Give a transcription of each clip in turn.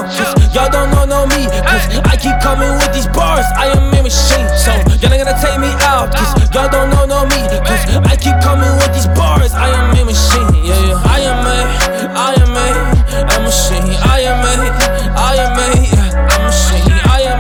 Cause y'all don't know me, cause I keep coming with these bars. I am a machine, so y'all not gonna take me out. Cause y'all don't know me, cause I keep coming with these bars. I am a machine, yeah, yeah. I am a machine. I am a machine. I am a machine.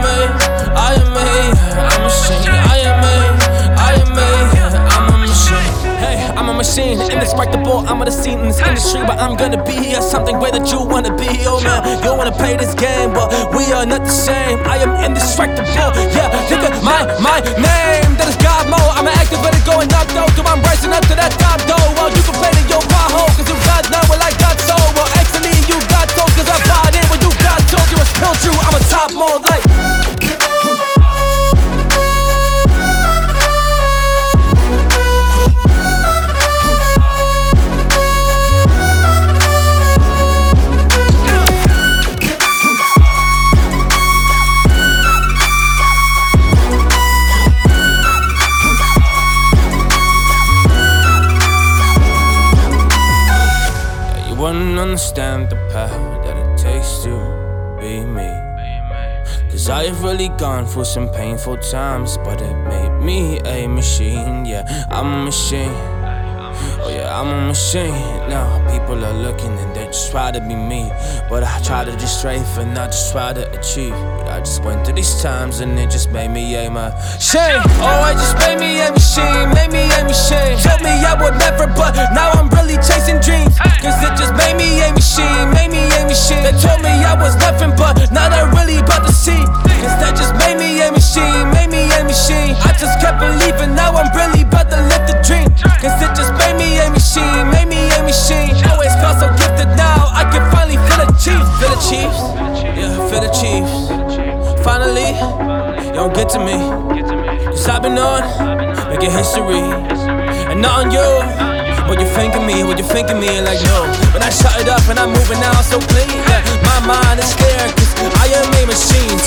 I'm a machine, indestructible. I'm on the scene in this industry, but I'm gonna be here. Something way that you wanna be, oh man. You wanna play this game, but we are not the same. I am indestructible, yeah. Look at my name, that is God mode. I'm an activator going up though, till I'm rising up to that top though. Well, you can play to your pothole, cause you got now what I got so. Well, actually, you got told, cause I bought in when you got told. You was still true, I'm a top mode, like. Wouldn't understand the path that it takes to be me. Cause I have really gone through some painful times, but it made me a machine. Yeah, I'm a machine. Oh yeah, I'm a machine. Now people are looking and they just try to be me, but I try to just strafe and not just try to achieve. But I just went through these times and it just made me a machine. Oh, it just made me a machine, made me a machine. Told me I would never, but now I'm really chasing dreams. Cause it just made me a machine, made me a machine. They told me I was nothing, but now they're really about to see. Cause that just made me a machine, made me a machine. I just kept believing, now I'm really about to live the dream. Cause it just made me a machine, made me a machine. Always felt so gifted, now I can finally feel the Chiefs. Feel the Chiefs, yeah, feel the Chiefs. Finally, you don't get to me. Cause I've been on, making history. And not on you. What you think of me, like no. When I shut it up and I'm moving now so clean, yeah. My mind is scared, cause I am a machine.